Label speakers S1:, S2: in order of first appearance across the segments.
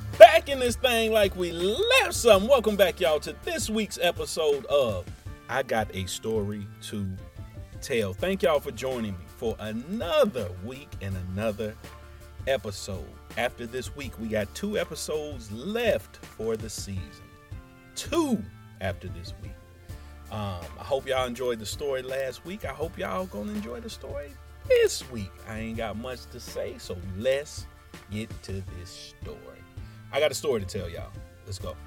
S1: Back in this thing like we left something. Welcome back, y'all, to this week's episode of I Got a Story to Tell. Thank y'all for joining me for another week and another episode. After this week, we got 2 episodes left for the season. 2 after this week. I hope y'all enjoyed the story last week. I hope y'all gonna enjoy the story this week. I ain't got much to say, so let's get to this story. I got a story to tell y'all. Let's go.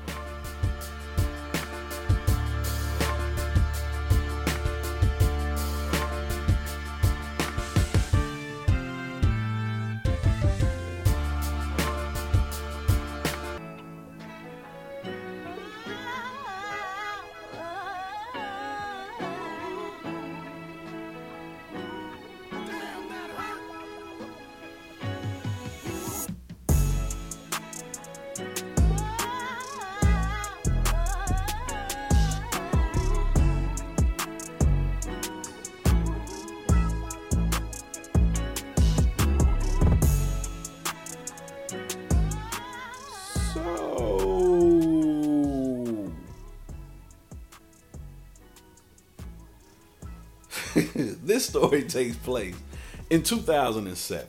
S1: This story takes place in 2007.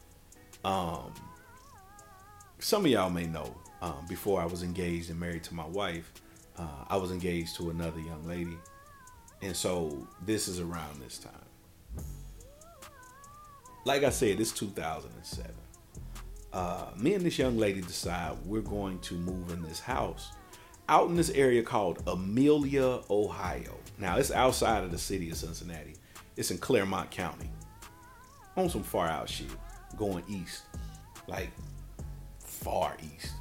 S1: Some of y'all may know, before I was engaged and married to my wife, I was engaged to another young lady. And so this is around this time. Like I said, it's 2007. Me and this young lady decide we're going to move in this house out in this area called Amelia, Ohio. Now, it's outside of the city of Cincinnati. It's in Clermont County. On some far out shit. Going east. Like, far east.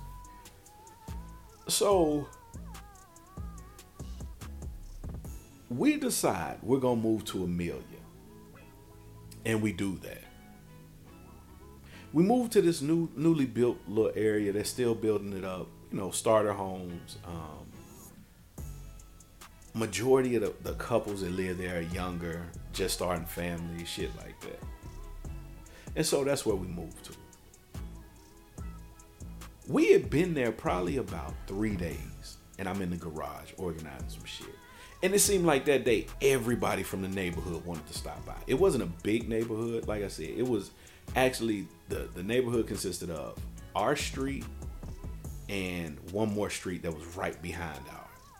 S1: So, we decide we're going to move to Amelia. And we do that. We move to this newly built little area. They're still building it up. You know, starter homes. Majority of the couples that live there are younger, just starting families, shit like that. And so that's where we moved to. We had been there probably about 3 days, and I'm in the garage organizing some shit. And it seemed like that day, everybody from the neighborhood wanted to stop by. It wasn't a big neighborhood, like I said. It was actually, the neighborhood consisted of our street and one more street that was right behind ours.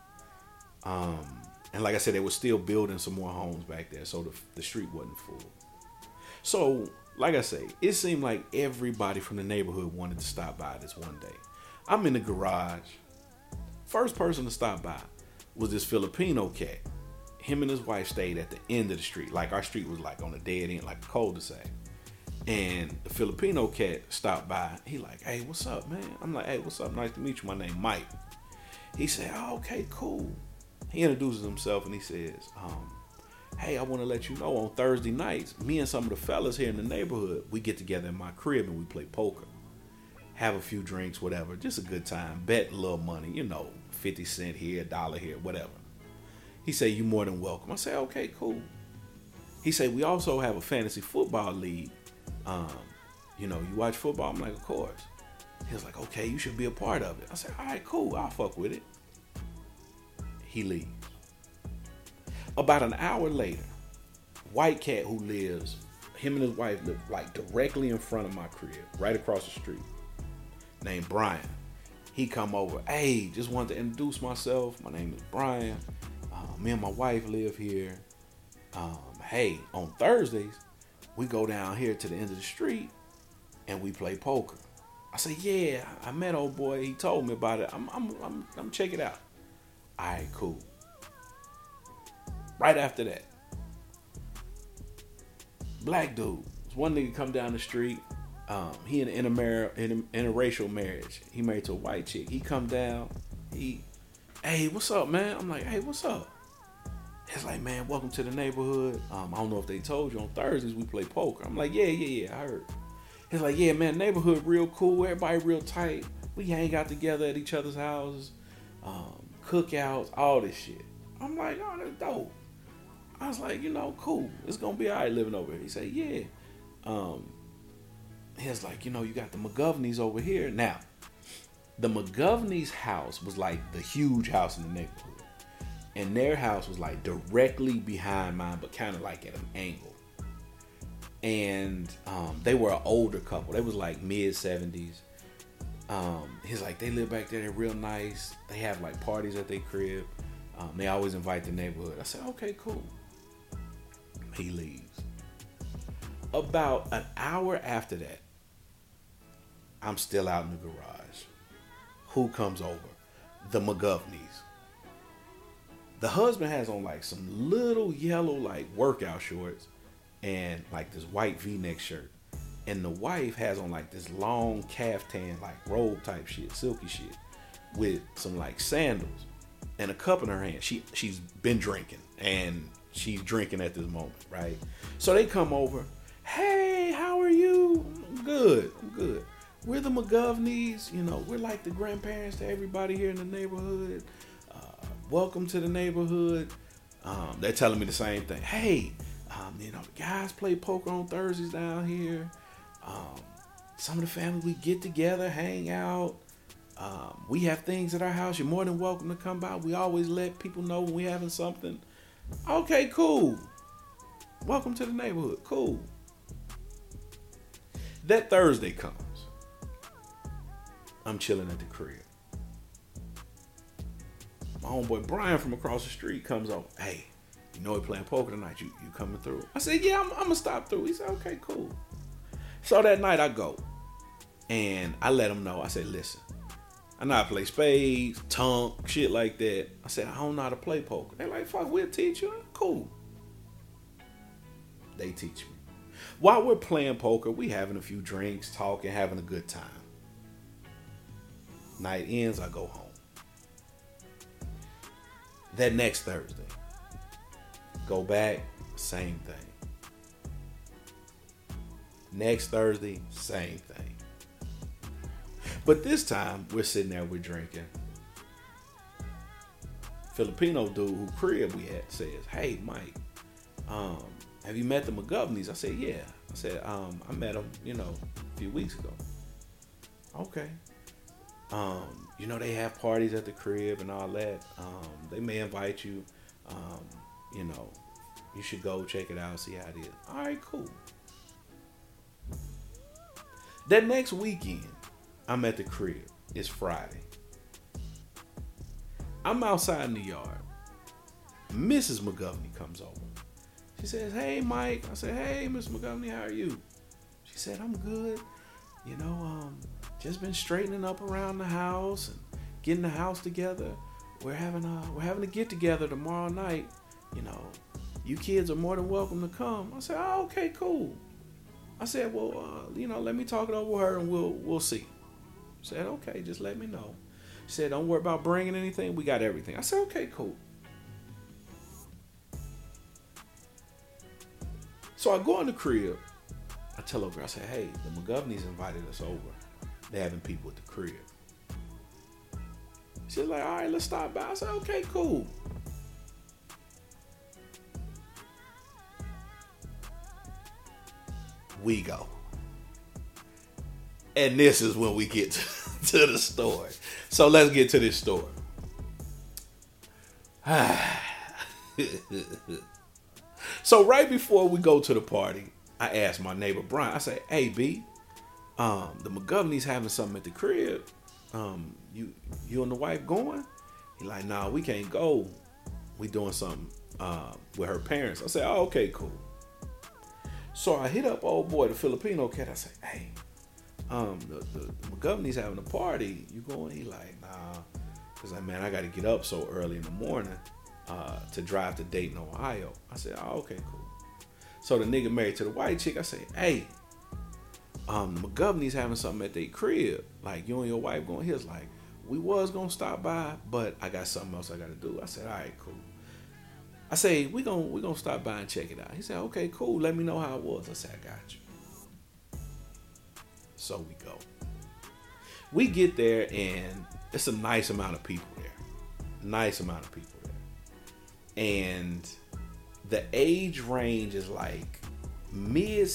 S1: And like I said, they were still building some more homes back there, so the street wasn't full. So, like I say, it seemed like everybody from the neighborhood wanted to stop by this one day. I'm in the garage. First person to stop by was this Filipino cat. Him and his wife stayed at the end of the street. Like, our street was like on a dead end, like a cul-de-sac. And the Filipino cat stopped by. He like, hey, what's up, man? I'm like, hey, what's up? Nice to meet you. My name Mike. He said, oh, okay, cool. He introduces himself and he says, hey, I want to let you know on Thursday nights, me and some of the fellas here in the neighborhood, we get together in my crib and we play poker. Have a few drinks, whatever. Just a good time. Bet a little money, you know, 50 cents here, $1 here, whatever. He said, you more than welcome. I said, okay, cool. He said, we also have a fantasy football league. You know, you watch football? I'm like, of course. He was like, okay, you should be a part of it. I said, all right, cool. I'll fuck with it. He leaves. About an hour later, white cat who lives, him and his wife live like directly in front of my crib, right across the street, named Brian. He come over, hey, just wanted to introduce myself. My name is Brian. Me and my wife live here. Hey, on Thursdays, we go down here to the end of the street and we play poker. I said, yeah, I met old boy. He told me about it. I'm check it out. All right, cool. Right after that, black dude. One nigga come down the street. He in an interracial marriage. He married to a white chick. He come down. Hey, what's up, man? I'm like, hey, what's up? He's like, man, welcome to the neighborhood. I don't know if they told you, on Thursdays we play poker. I'm like, yeah, I heard. He's like, yeah, man, neighborhood real cool. Everybody real tight. We hang out together at each other's houses. Cookouts, all this shit. I'm like, oh, that's dope. I was like, cool. It's going to be all right living over here. He said, yeah. He was like, you got the McGovneys over here. Now, The McGovney's house was like the huge house in the neighborhood. And their house was like directly behind mine, but kind of like at an angle. And they were an older couple. They was like mid-70s. He's like, they live back there. They're real nice. They have like parties at their crib. They always invite the neighborhood. I said, okay, cool. He leaves. About an hour after that, I'm still out in the garage. Who comes over? The McGovneys. The husband has on like some little yellow like workout shorts and like this white V-neck shirt. And the wife has on like this long caftan, like robe type shit, silky shit, with some like sandals and a cup in her hand. She's been drinking and she's drinking at this moment, right? So they come over. Hey, how are you? I'm good. We're the McGovneys. You know, we're like the grandparents to everybody here in the neighborhood. Welcome to the neighborhood. They're telling me the same thing. Hey, you know, the guys play poker on Thursdays down here. Some of the family, we get together, hang out. We have things at our house. You're more than welcome to come by. We always let people know when we're having something. Okay, cool. Welcome to the neighborhood. Cool. That Thursday comes. I'm chilling at the crib. My homeboy Brian from across the street comes over. Hey, you know we're playing poker tonight. You coming through? I said, yeah, I'm going to stop through. He said, okay, cool. So that night I go. And I let him know. I said, listen, I know how to play spades, tunk, shit like that. I said, I don't know how to play poker. They're like, fuck, we'll teach you. Cool. They teach me. While we're playing poker, we having a few drinks, talking, having a good time. Night ends, I go home. That next Thursday, go back, same thing. Next Thursday, same thing. But this time, we're sitting there, we're drinking. Filipino dude who crib we at says, hey, Mike, have you met the McGovneys? I said, yeah. I said, I met them, you know, a few weeks ago. Okay. You know, they have parties at the crib and all that. They may invite you. You know, you should go check it out, see how it is. All right, cool. That next weekend, I'm at the crib. It's Friday. I'm outside in the yard. Mrs. McGovney comes over. She says, hey, Mike. I said, hey, Miss McGovney, how are you? She said, I'm good. You know, just been straightening up around the house and getting the house together. We're having a get together tomorrow night. You know, you kids are more than welcome to come. I said, oh, okay, cool. I said, well, you know, let me talk it over with her and we'll see. She said, okay, just let me know. She said, don't worry about bringing anything. We got everything. I said, okay, cool. So I go in the crib. I tell her, girl, I say, hey, the McGovneys invited us over. They're having people at the crib. She's like, all right, let's stop by. I said, okay, cool. We go. And this is when we get to the story. So let's get to this story. So right before we go to the party, I asked my neighbor Brian, I said, hey, B, the McGovneys having something at the crib. You and the wife going? He like, nah, we can't go. We doing something with her parents. I said, oh, okay, cool. So I hit up old boy, the Filipino cat. I said, hey, the McGovneys having a party. You going? He like, nah. Cause like, man, I got to get up so early in the morning to drive to Dayton, Ohio. I said, oh, okay, cool. So the nigga married to the white chick. I said, hey, the McGovneys having something at their crib. Like, you and your wife going? He was like, we was going to stop by, but I got something else I got to do. I said, all right, cool. I say, we gonna stop by and check it out. He said, okay, cool. Let me know how it was. I said, I got you. So we go. We get there, and it's a nice amount of people there. Nice amount of people there. And the age range is like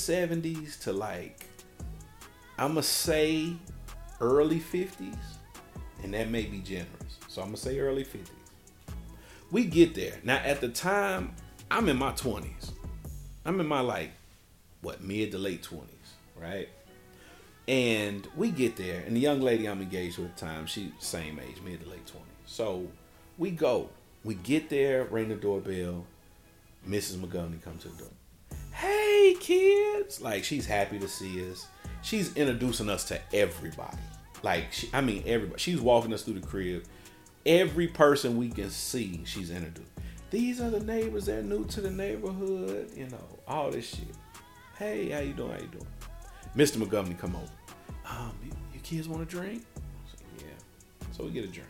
S1: mid-70s to like, I'm going to say early 50s. and that may be generous. So I'm gonna say early 50s. We get there. Now at the time, I'm in my 20s. I'm in my mid to late 20s, right? And we get there, and the young lady I'm engaged with at the time, she's same age, mid to late 20s. So we go. We get there, ring the doorbell. Mrs. McGovney comes to the door. Hey, kids! Like, she's happy to see us. She's introducing us to everybody. Everybody. She's walking us through the crib. Every person we can see, she's introduced. These are the neighbors that are new to the neighborhood. You know, all this shit. Hey, how you doing? How you doing? Mr. McGovney come over. You kids want a drink? I said, yeah. So we get a drink.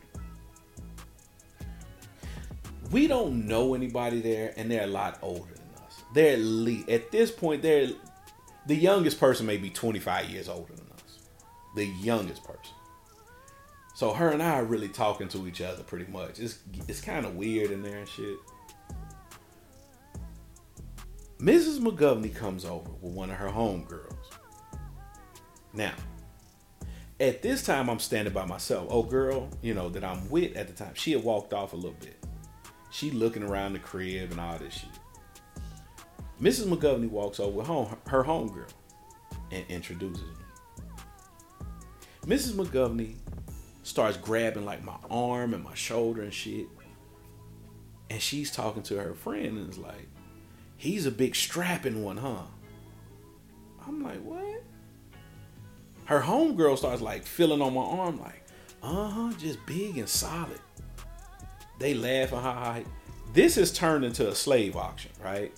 S1: We don't know anybody there, and they're a lot older than us. They're at least, at this point, the youngest person may be 25 years older than us. The youngest person. So her and I are really talking to each other pretty much. It's kind of weird in there and shit. Mrs. McGovney comes over with one of her homegirls. Now, at this time, I'm standing by myself. Oh, girl, that I'm with at the time, she had walked off a little bit. She looking around the crib and all this shit. Mrs. McGovney walks over with her homegirl and introduces me. Mrs. McGovney starts grabbing my arm and my shoulder and shit. And she's talking to her friend and is like, he's a big strapping one, huh? I'm like, what? Her homegirl starts feeling on my arm just big and solid. They laugh and ha. This has turned into a slave auction, right?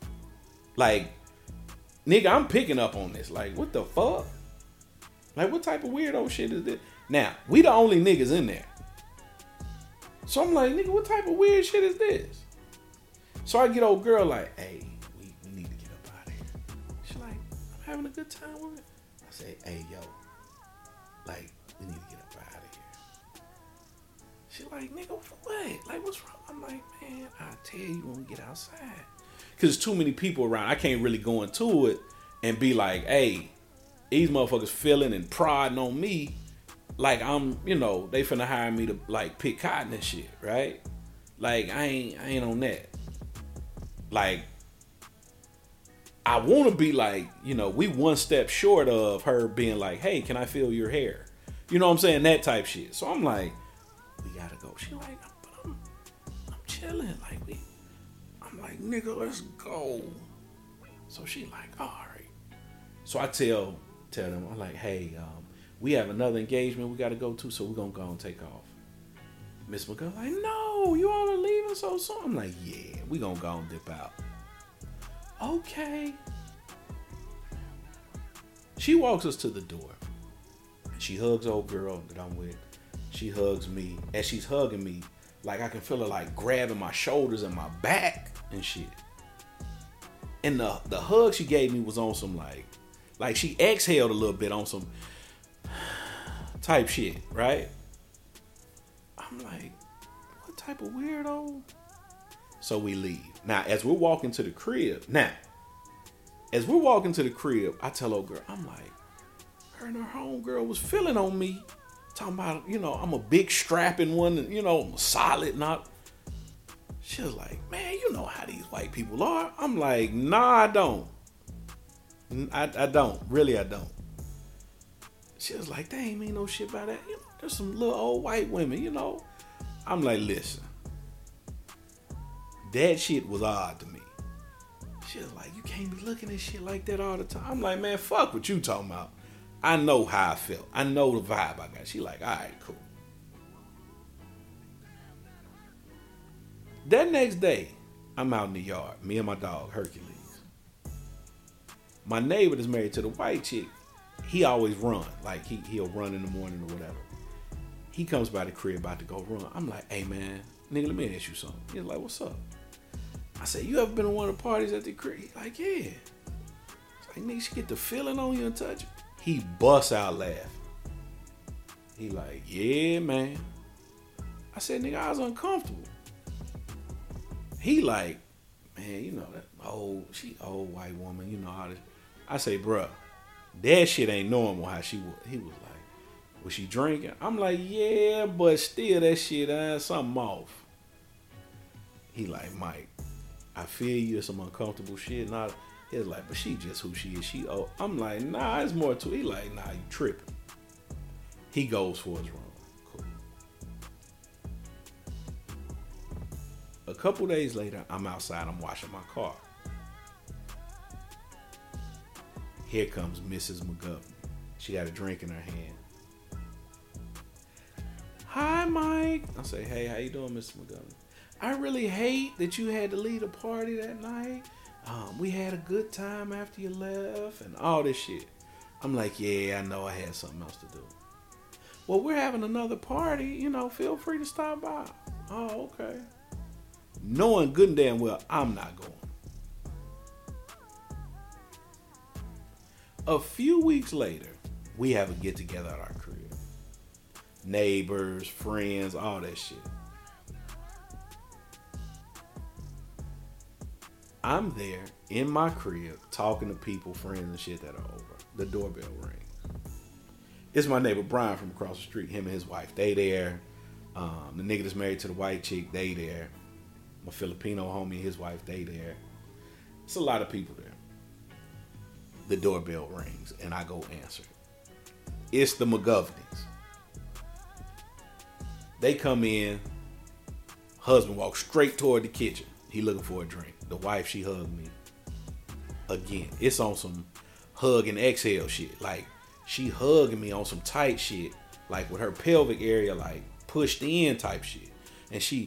S1: Nigga, I'm picking up on this. What the fuck? What type of weirdo shit is this? Now, we the only niggas in there. So I'm like, nigga, what type of weird shit is this? So I get old girl hey, we need to get up out of here. She's like, I'm having a good time with it. I say, hey, yo, we need to get up out of here. She like, nigga, what? What's wrong? I'm like, man, I'll tell you when we get outside. Because there's too many people around. I can't really go into it and be like, hey, these motherfuckers feeling and prodding on me I'm, they finna hire me to pick cotton and shit, right? I ain't on that. I want to be we one step short of her being hey, can I feel your hair? You know what I'm saying? That type shit. So I'm like, we gotta go. She but I'm chilling. I'm like, nigga, let's go. So she all right. So I tell them, I'm like, hey, we have another engagement we got to go to, so we're going to go and take off. Miss McGovney no, you all are leaving so soon. I'm like, yeah, we going to go and dip out. Okay. She walks us to the door. She hugs old girl that I'm with. She hugs me. As she's hugging me, I can feel her grabbing my shoulders and my back and shit. And the hug she gave me was on some she exhaled a little bit on some type shit, right? I'm like, what type of weirdo? So we leave. Now, as we're walking to the crib, I tell old girl, I'm like, her and her homegirl was feeling on me. Talking about, I'm a big strapping one, and, solid, not. She was like, man, you know how these white people are. I'm like, nah, I don't. I don't. Really, I don't. She was like, they ain't mean no shit about that. There's some little old white women, I'm like, listen. That shit was odd to me. She was like, you can't be looking at shit like that all the time. I'm like, man, fuck what you talking about. I know how I felt. I know the vibe I got. She like, all right, cool. That next day, I'm out in the yard. Me and my dog, Hercules. My neighbor that's married to the white chick, he always run. He'll run in the morning or whatever. He comes by the crib about to go run. I'm like, hey, man, nigga, let me ask you something. He's like, what's up? I said, you ever been to one of the parties at the crib? He's like, yeah. It's like, nigga, she get the feeling on you and touch you. He busts out laughing. He like, yeah, man. I said, nigga, I was uncomfortable. He like, man, that she old white woman, how this. I say, bruh, that shit ain't normal how she was. He was like, Was she drinking? I'm like, yeah, but still that shit, something off. He like, Mike, I feel you, it's some uncomfortable shit. Not he's like, but she just who she is. I'm like, nah, it's more to it. He like, nah, you tripping. He goes for his room. Cool. A couple days later, I'm outside, I'm washing my car. Here comes Mrs. McGovern. She got a drink in her hand. Hi, Mike. I say, hey, how you doing, Mr. McGovern? I really hate that you had to leave the party that night. We had a good time after you left and all this shit. I'm like, yeah, I know I had something else to do. Well, we're having another party. Feel free to stop by. Oh, okay. Knowing good and damn well I'm not going. A few weeks later, we have a get together at our crib. Neighbors, friends, all that shit. I'm there in my crib talking to people, friends and shit that are over. The doorbell rings. It's my neighbor Brian from across the street. Him and his wife, they there. The nigga that's married to the white chick, they there. My Filipino homie, his wife, they there. It's a lot of people there. The doorbell rings and I go answer it. It's the McGovernings. They come in. Husband walks straight toward the kitchen. He looking for a drink. The wife, she hugged me. Again, it's on some hug and exhale shit. Like, she hugging me on some tight shit. Like, with her pelvic area, like, pushed in type shit. And she...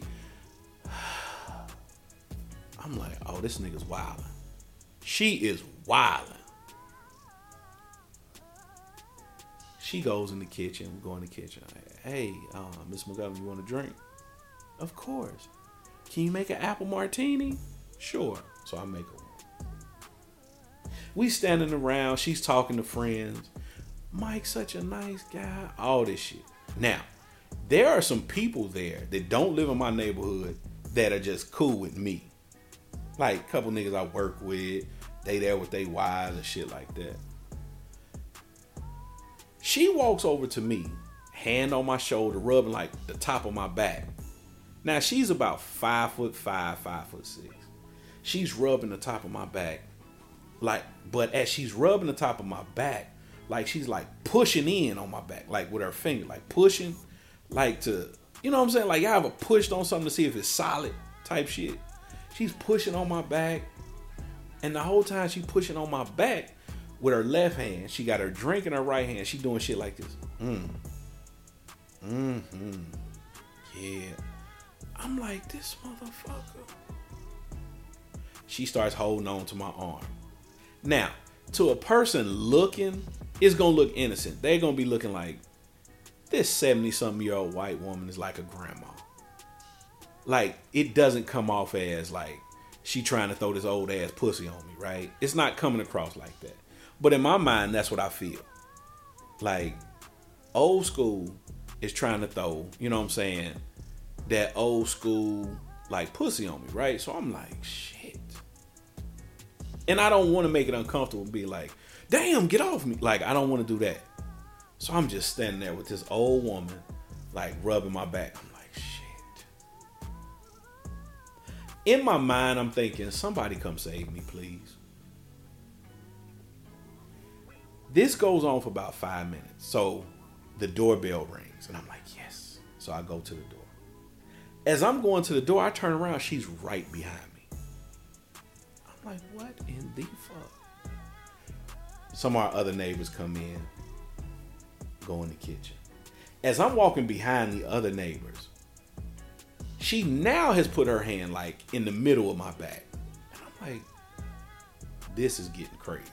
S1: I'm like, oh, this nigga's wildin'. She is wildin'. She goes in the kitchen. We go in the kitchen. Hey, Miss McGovern, you want a drink? Of course. Can you make an apple martini? Sure. So I make her one. We standing around. She's talking to friends. Mike's such a nice guy. All this shit. Now, there are some people there that don't live in my neighborhood that are just cool with me. Like a couple niggas I work with. They there with their wives and shit like that. She walks over to me, hand on my shoulder, rubbing like the top of my back. Now she's about 5'5", 5'6". She's rubbing the top of my back, but as she's rubbing the top of my back, like she's like pushing in on my back, like with her finger, like pushing, like to, you know what I'm saying? Like y'all ever pushed on something to see if it's solid type shit. She's pushing on my back, and the whole time she pushing on my back with her left hand, she got her drink in her right hand. She doing shit like this. Yeah. I'm like, this motherfucker. She starts holding on to my arm. Now, to a person looking, it's going to look innocent. They're going to be looking like, this 70-something-year-old white woman is like a grandma. Like, it doesn't come off as like, she trying to throw this old ass pussy on me, right? It's not coming across like that. But in my mind, that's what I feel. Like, old school is trying to throw, you know what I'm saying, that old school, like, pussy on me, right? So I'm like, shit. And I don't want to make it uncomfortable and be like, damn, get off me. Like, I don't want to do that. So I'm just standing there with this old woman, like, rubbing my back. I'm like, shit. In my mind, I'm thinking, somebody come save me, please. This goes on for about 5 minutes. So the doorbell rings and I'm like, yes. So I go to the door. As I'm going to the door, I turn around. She's right behind me. I'm like, what in the fuck? Some of our other neighbors come in, go in the kitchen. As I'm walking behind the other neighbors, she now has put her hand like in the middle of my back. And I'm like, this is getting crazy.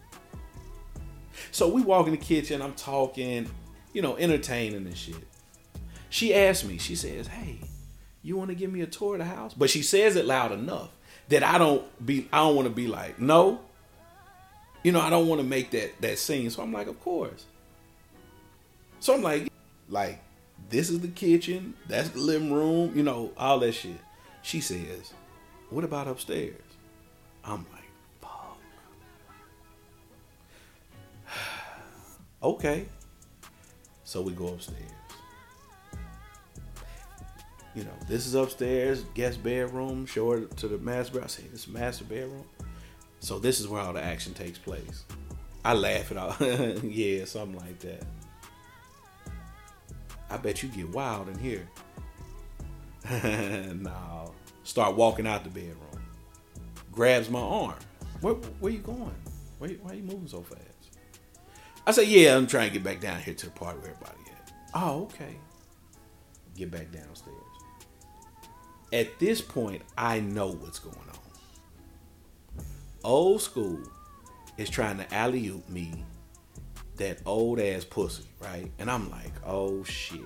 S1: So we walk in the kitchen, I'm talking, entertaining and shit. She asked me, she says, hey, you want to give me a tour of the house? But she says it loud enough that I don't want to be like, no. I don't want to make that scene. So I'm like, of course. So I'm like, this is the kitchen, that's the living room, all that shit. She says, what about upstairs? I'm like, okay. So we go upstairs. You know, this is upstairs, guest bedroom. Show her to the master bedroom. I say, this is master bedroom. So this is where all the action takes place. I laugh it off. Yeah, something like that. I bet you get wild in here. No. Start walking out the bedroom. Grabs my arm. Where you going? Why are you moving so fast? I say, yeah, I'm trying to get back down here to the party where everybody at. Oh, okay. Get back downstairs. At this point, I know what's going on. Old school is trying to alley-oop me that old ass pussy, right? And I'm like, oh shit.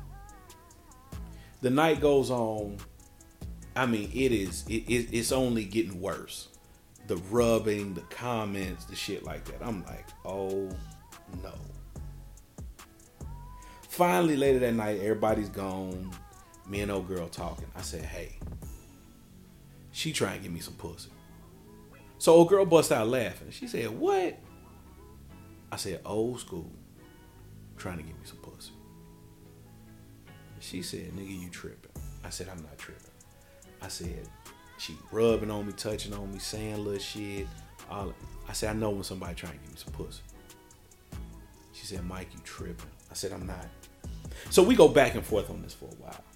S1: The night goes on. I mean, it's only getting worse. The rubbing, the comments, the shit like that. I'm like, oh no. Finally, later that night, everybody's gone. Me and old girl talking. I said, hey, she trying to give me some pussy. So old girl bust out laughing. She said, what? I said, old school, trying to give me some pussy. She said, nigga, you tripping. I said, I'm not tripping. I said, she rubbing on me, touching on me, saying little shit. I said, I know when somebody trying to give me some pussy. She said, Mike, you tripping. I said, I'm not. So we go back and forth on this for a while.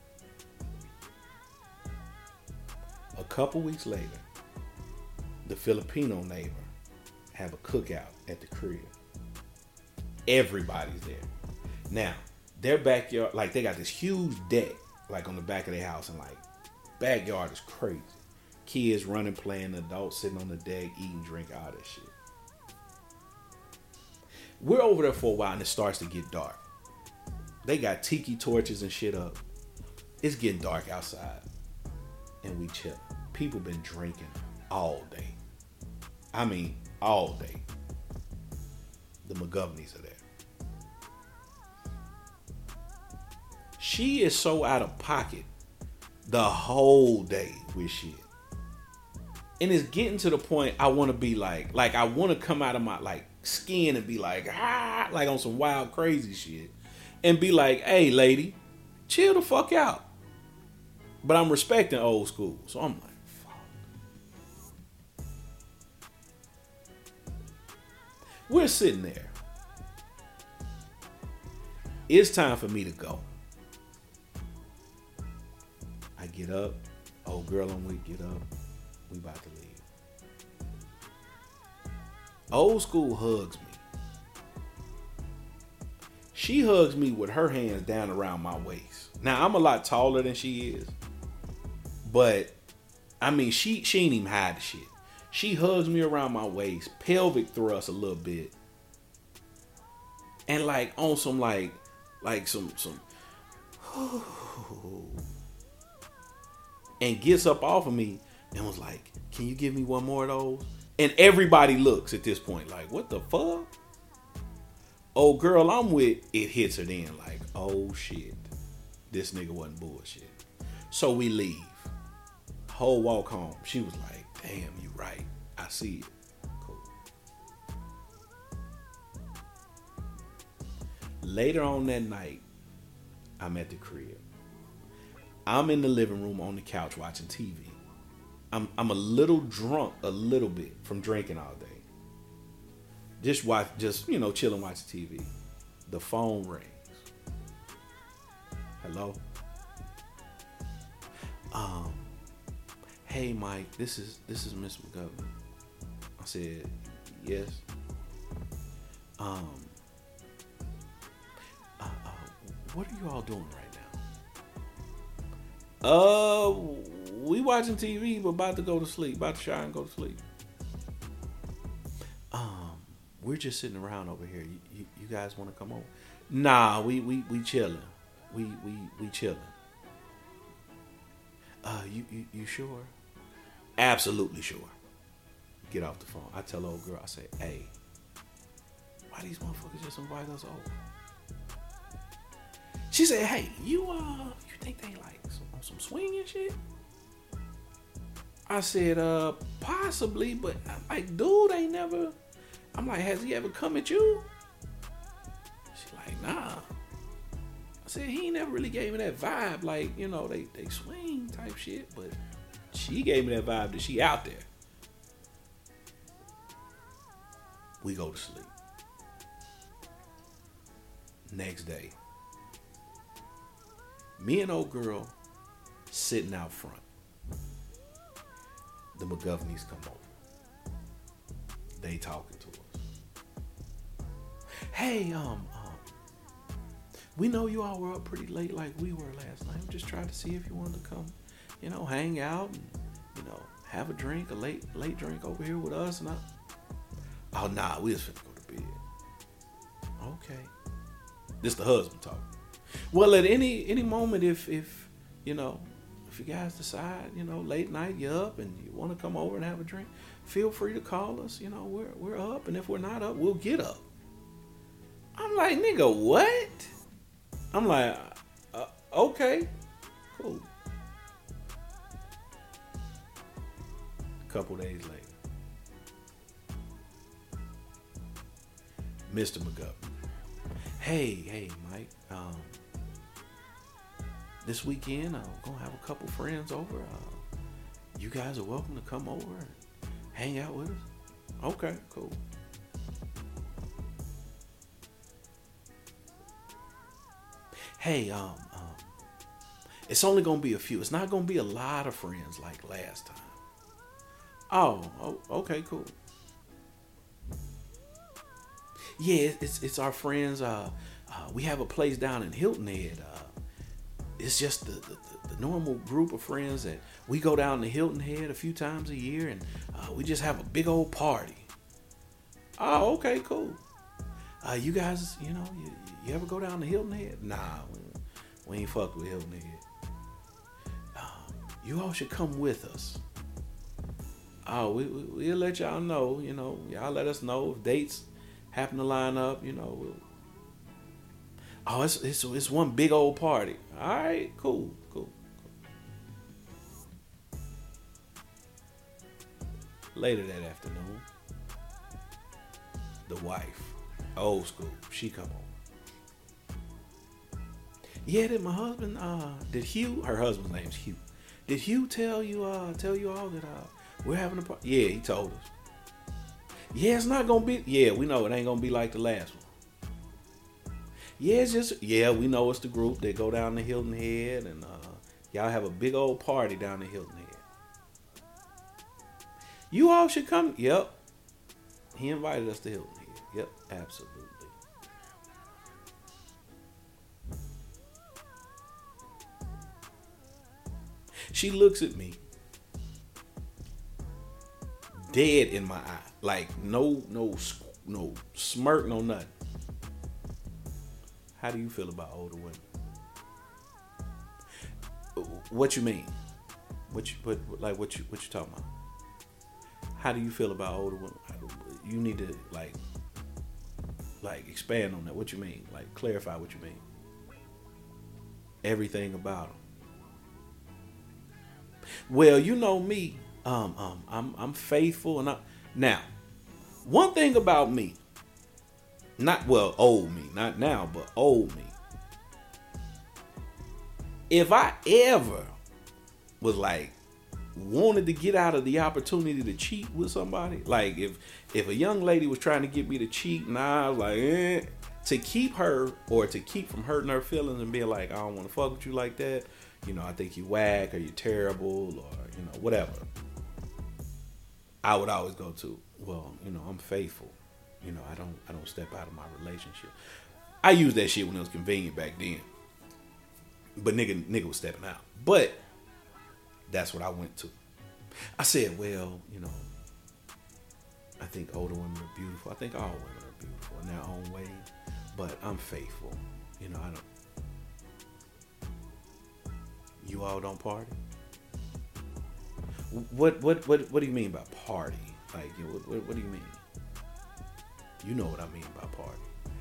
S1: A couple weeks later, the Filipino neighbor have a cookout at the crib. Everybody's there. Now, their backyard, like they got this huge deck, like on the back of their house, and like backyard is crazy. Kids running, playing, adults sitting on the deck, eating, drink, all that shit. We're over there for a while and it starts to get dark. They got tiki torches and shit up. It's getting dark outside. And we chill. People been drinking all day. I mean, all day. The McGoverneys are there. She is so out of pocket the whole day with shit. And it's getting to the point I want to be like I want to come out of my like skin and be like on some wild crazy shit and be like, hey lady, chill the fuck out. But I'm respecting old school, so I'm like, fuck. We're sitting there. It's time for me to go. I get up. Old girl I'm with get up. We about to leave. Old school hugs me. She hugs me with her hands down around my waist. Now I'm a lot taller than she is. But I mean she ain't even hide the shit. She hugs me around my waist, pelvic thrust a little bit. And like on some like some and gets up off of me and was like, can you give me one more of those? And everybody looks at this point like, what the fuck? Old girl I'm with, it hits her then like, oh shit. This nigga wasn't bullshit. So we leave. Whole walk home. She was like, damn, you right. I see it. Cool. Later on that night, I'm at the crib. I'm in the living room on the couch watching TV. I'm a little drunk, a little bit from drinking all day. Just chilling, watching TV. The phone rings. Hello? Hey Mike, this is Miss McGovern. I said, yes. What are you all doing right now? We watching TV, but about to go to sleep. About to shower and go to sleep. We're just sitting around over here. You guys want to come over? Nah, we chilling. We chilling. You sure? Absolutely sure. Get off the phone. I tell old girl, I say, hey, why these motherfuckers just invite us over? She said, hey, you think they like on some swinging shit? I said, possibly, but like, dude ain't never. I'm like, has he ever come at you? She like, nah. I said, he never really gave me that vibe, like, you know, they swing type shit, but she gave me that vibe that she out there. We go to sleep. Next day, me and old girl sitting out front. The McGoverneys come over. They talking to us. Hey, we know you all were up pretty late like we were last night. We just tried to see if you wanted to come, you know, hang out and, you know, have a drink, a late drink over here with us. And oh, nah, we just finna go to bed. Okay. This the husband talking. Well, at any moment, if you know, if you guys decide, you know, late night, you're up and you want to come over and have a drink, feel free to call us. You know, we're up, and if we're not up, we'll get up. I'm like, nigga, what? I'm like, okay, cool. A couple days later, Mr. McGovern. Hey, Mike. This weekend, I'm gonna have a couple friends over. You guys are welcome to come over and hang out with us. Okay, cool. Hey, it's only gonna be a few. It's not gonna be a lot of friends like last time. Oh, okay, cool. Yeah, it's our friends. We have a place down in Hilton Head. It's just the normal group of friends that we go down to Hilton Head a few times a year, and we just have a big old party. Oh, okay, cool. You guys, you know, you ever go down to Hilton Head? Nah, we ain't fuck with Hilton Head. You all should come with us. Oh, we'll let y'all know. You know, y'all let us know if dates happen to line up. You know. Oh, it's one big old party. All right, cool. Later that afternoon, the wife, old school, she come over. Yeah, did my husband, did Hugh, her husband's name's Hugh. Did Hugh tell you all that we're having a party? Yeah, he told us. Yeah, it's not gonna be, yeah, we know it ain't gonna be like the last one. Yeah, it's just, yeah, we know it's the group that go down to Hilton Head, and y'all have a big old party down to Hilton Head. You all should come. Yep. He invited us to Hilton Head. Yep, absolutely. She looks at me, dead in my eye, like no smirk, no nothing. How do you feel about older women? What you mean? What you talking about? How do you feel about older women? You need to like expand on that. What you mean? Like clarify what you mean. Everything about them. Well, you know me. I'm faithful, and now one thing about me. Old me, not now, but old me. If I ever was like wanted to get out of the opportunity to cheat with somebody, like if a young lady was trying to get me to cheat, and I was like, to keep her or to keep from hurting her feelings and being like, I don't want to fuck with you like that. You know, I think you whack or you're terrible or, you know, whatever. I would always go to, well, you know, I'm faithful. You know, I don't step out of my relationship. I used that shit when it was convenient back then. But nigga was stepping out. But that's what I went to. I said, well, you know, I think older women are beautiful. I think all women are beautiful in their own way. But I'm faithful. You know, I don't. You all don't party? What do you mean by party? Like, what do you mean? You know what I mean by party.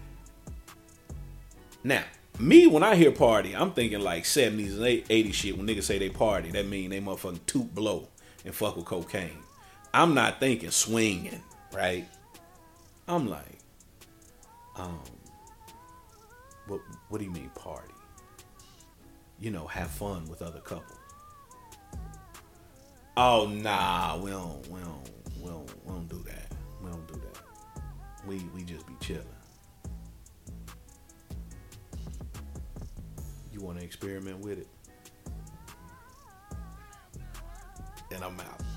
S1: Now, me, when I hear party, I'm thinking like 70s and 80s shit. When niggas say they party, that mean they motherfucking toot blow and fuck with cocaine. I'm not thinking swinging, right? I'm like, what do you mean party? have fun with other couples. Oh nah, we don't do that. We don't do that. We just be chilling. You want to experiment with it? And I'm out.